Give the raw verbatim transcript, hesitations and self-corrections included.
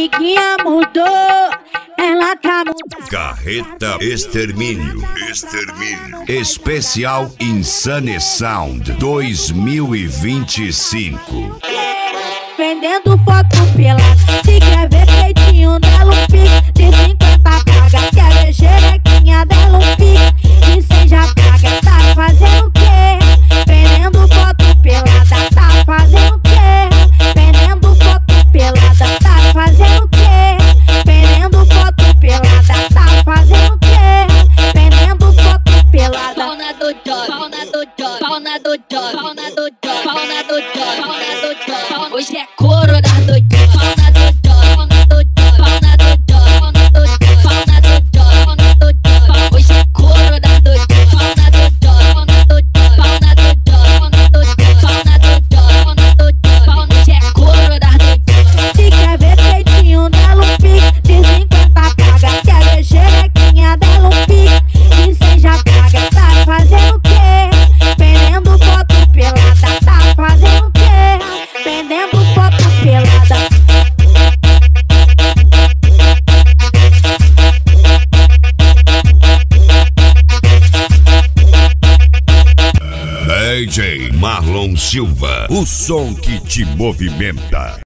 amiguinha mudou, ela tá mudando. Carreta Extermínio. Extermínio. Especial Insane Sound dois mil e vinte e cinco. Vendendo foto pelada, se quer ver peitinho dela um pix de cinquenta paga. Quer ver xerequinha dela um pix de cem já paga. Tá fazendo o quê? Vendendo foto pelada, tá fazendo o quê? Vendendo foto pelada, tá fazendo o quê? Vendendo foto pelada, tá fazendo o quê? Vendendo foto pelada. Pau na do job, pau na do job, pau na do job, pau na do job, pau na do job, pau na do job. Hoje é couro das doidinhas. Pau na do job, pau na do job, pau na do job, pau na do job, pau na do job, pau na do job. Hoje é couro das doidinhas. Pau na do job, pau na do job, pau na do job, pau na do job, pau na do job, pau na do job. Hoje é couro das doidinhas. Se quer ver peitinho dela um pix de cinquenta paga. Quer ver xerequinha dela um pix de cem já paga. Tá fazendo o quê? Vendendo foto pelada. Tá fazendo o quê? Vendendo foto pelada. D J Marlon Silva, o som que te movimenta.